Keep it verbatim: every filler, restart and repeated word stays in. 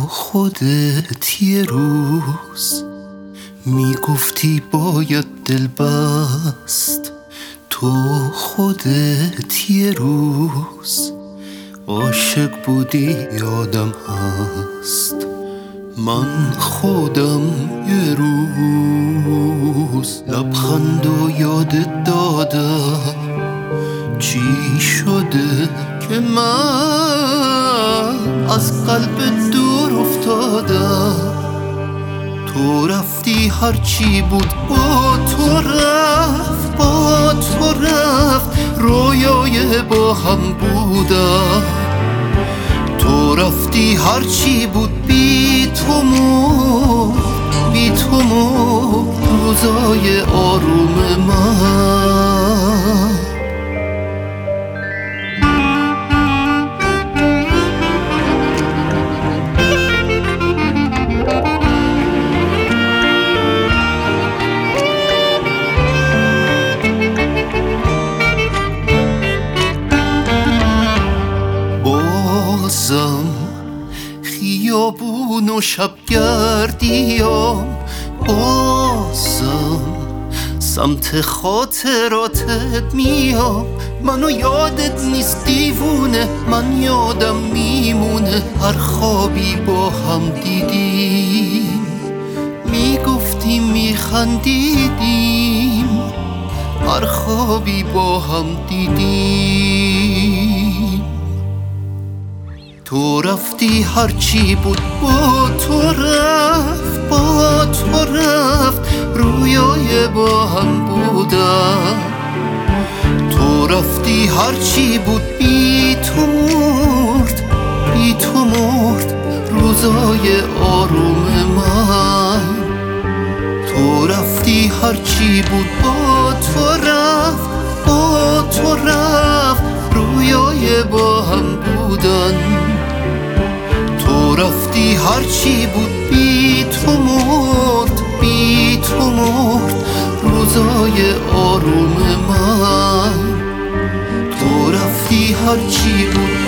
خودت یه روز میگفتی باید دل بست، تو خودت یه روز عاشق بودی یادم هست. من خودم یه روز لبخند و یادت دادم، چی شده که من از قلب دور افتادم. تو رفتی هرچی بود با تو رفت، با تو رفت رویای با هم بودم. تو رفتی هرچی بود بی تو مرد، بی تو مرد روزای آروم من. بازم خیابون و شبگردیام، بازم سمت خاطراتت میام. منو یادت نیست دیوونه، من یادم میمونه هر خوابی با هم دیدیم. میگفتیم میخندیدیم هر خوابی با هم دیدیم. تو رفتی هرچی بود با تو رفت، با تو رفت رویای با هم بودم. تو رفتی هرچی بود بی تو مرد، بی تو مرد روزای آروم من. تو رفتی هرچی بود با تو رفت، با تو رفت رویای با هم بودن. تو رفتی هرچی بود بی تو مرد، بی تو مرد روزای آروم من. تو رفتی هرچی بود